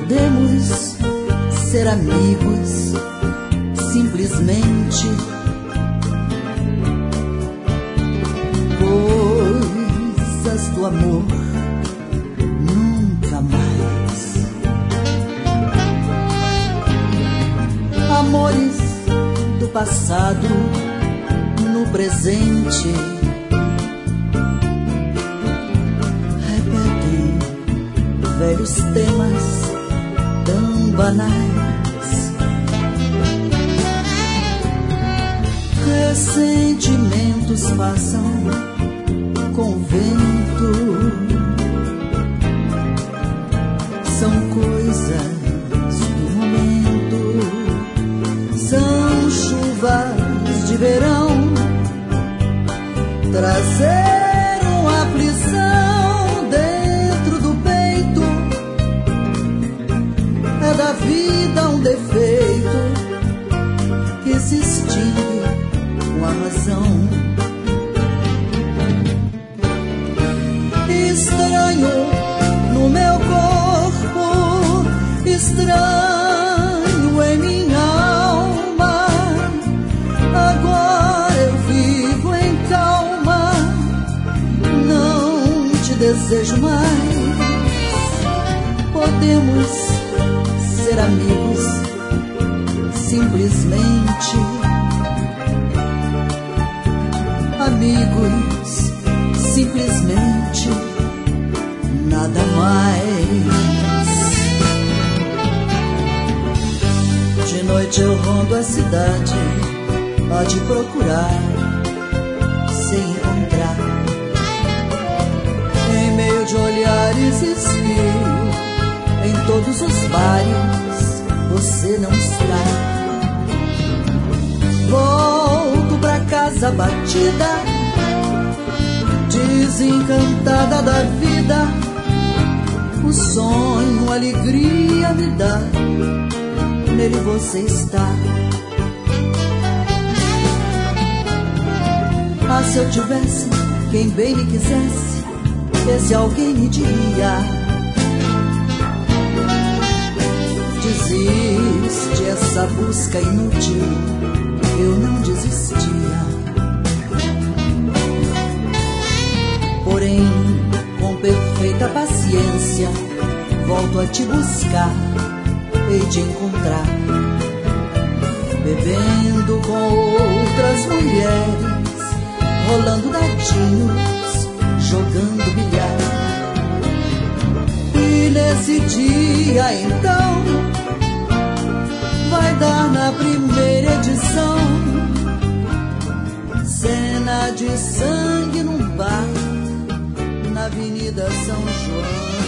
Podemos ser amigos, simplesmente. Coisas do amor, nunca mais. Amores do passado, no presente. Repetem velhos temas tão banais. Ressentimentos passam com o vento. São coisas do momento. São chuvas de verão. Trazeram aflição dentro do peito. É da vida um defeito que se extingue com a razão. Estranho no meu corpo, estranho em minha alma. Agora eu vivo em calma, não te desejo mais. Podemos ser amigos, simplesmente. Amigos, simplesmente, nada mais. De noite eu rondo a cidade a te procurar, sem encontrar. Em meio de olhares esfio, em todos os bares você não está. Volto pra casa batida, desencantada da vida. O sonho, a alegria me dá, nele você está. Ah, se eu tivesse quem bem me quisesse, esse alguém me diria: desiste, essa busca inútil. Eu não desistia. Porém, com perfeita paciência, volto a te buscar, hei de encontrar, bebendo com outras mulheres, rolando dadinhos, jogando bilhar. E nesse dia então vai dar na primeira edição cena de sangue num bar na Avenida São João.